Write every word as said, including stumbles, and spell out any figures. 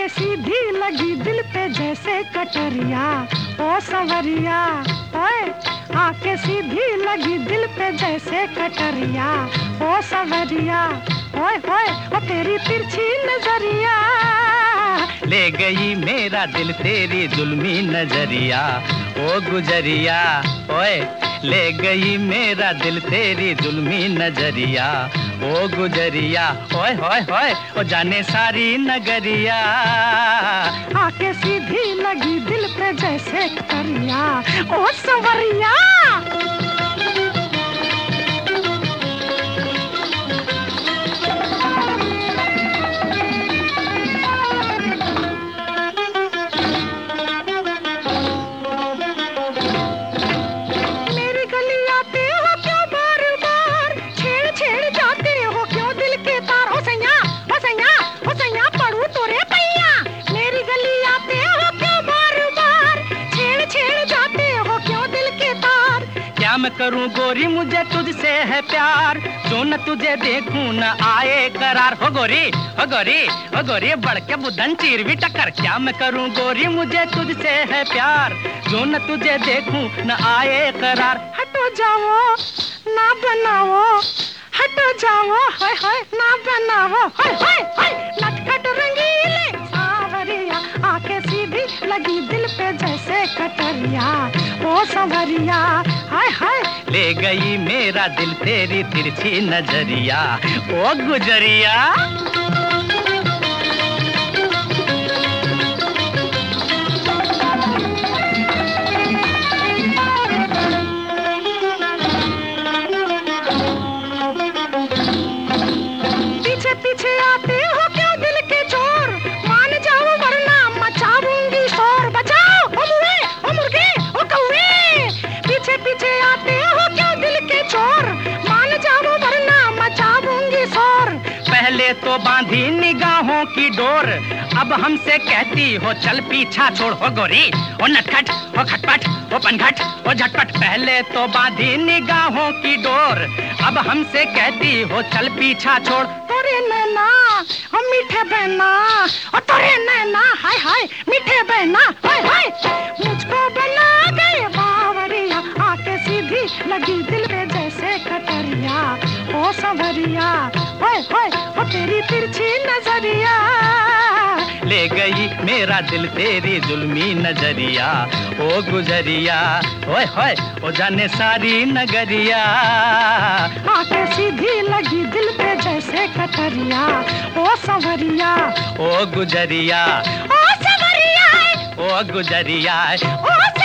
आके सीधी लगी दिल पे जैसे कटरिया, ओ सवरिया ओए। आके सीधी लगी दिल पे जैसे कटरिया, ओ सवरिया ओए ओए। ओ तेरी तिरछी नजरिया ले गई मेरा दिल तेरी जुल्मी नजरिया, ओ गुजरिया ओए। ले गई मेरा दिल तेरी जुल्मी नजरिया, ओ गुजरिया ओए होए होए। ओ जाने सारी नगरिया आके सीधी लगी दिल पे जैसे कटरिया, ओ सवरिया। मैं करूं गोरी मुझे तुझसे है प्यार, जो न तुझे देखूं न आए करार। हो गोरी हो गोरी हो गोरी बढ़ के बुदन चीर भी टक्कर। क्या मैं करूं गोरी मुझे तुझसे है प्यार, जो न तुझे देखूं न आए करार। हटो जाओ ना बनाओ, हटो जाओ हाय हाय ना बनाओ, हाय हाय हाय। नटखट रंगीले सावरिया आके सीधी लगी दिल पे जैसे कटरिया, ओ सवरिया हाय हाय। ले गई मेरा दिल तेरी तिरछी नजरिया, ओ गुजरिया। पीछे पीछे आते हो क्यों दिल के चोर, मान जाओ वरना मचाऊंगी शोर। बचाओ ओ मुए ओ मुर्गे ओ कौवे, पीछे पीछे आते हो क्यों दिल के चोर, मान जाओ वरना मचाऊंगी शोर। पहले तो बांधी निगाहों की डोर, अब हमसे कहती हो चल पीछा छोड़। हो गोरी ओ नटखट ओ खटपट ओ पनघट ओ झटपट। पहले तो बांधी निगाहों की डोर, अब हमसे कहती हो चल पीछा छोड़। तोरे नैना ओ मीठे बहना, ओ तोरे नैना हाय हाय मीठे बहना हाय हाय। मुझको बना गए बावरिया आके सीधी लगी दिल में जैसे कटरिया, ओ सवरिया ओए ओए। ओ तेरी तिरछी नजरिया ले गई मेरा दिल तेरी जुल्मी नजरिया, ओ गुजरिया ओए होए। ओ जाने सारी नगरिया आके सीधी लगी दिल पे जैसे कटरिया, ओ सवरिया ओ गुजरिया ओ सवरिया ओ गुजरिया ओ